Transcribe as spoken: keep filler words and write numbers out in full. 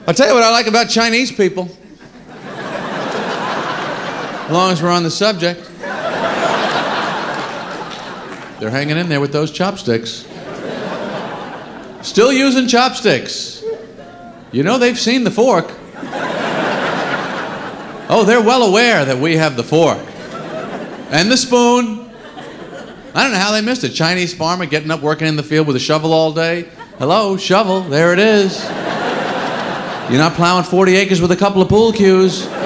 I'll tell you what I like about Chinese people. As long as we're on the subject. They're hanging in there with those chopsticks. Still using chopsticks. You know they've seen the fork. Oh, they're well aware that we have the fork. And the spoon. I don't know how they missed it. Chinese farmer getting up, working in the field with a shovel all day. Hello, shovel, there it is. You're not plowing forty acres with a couple of pool cues.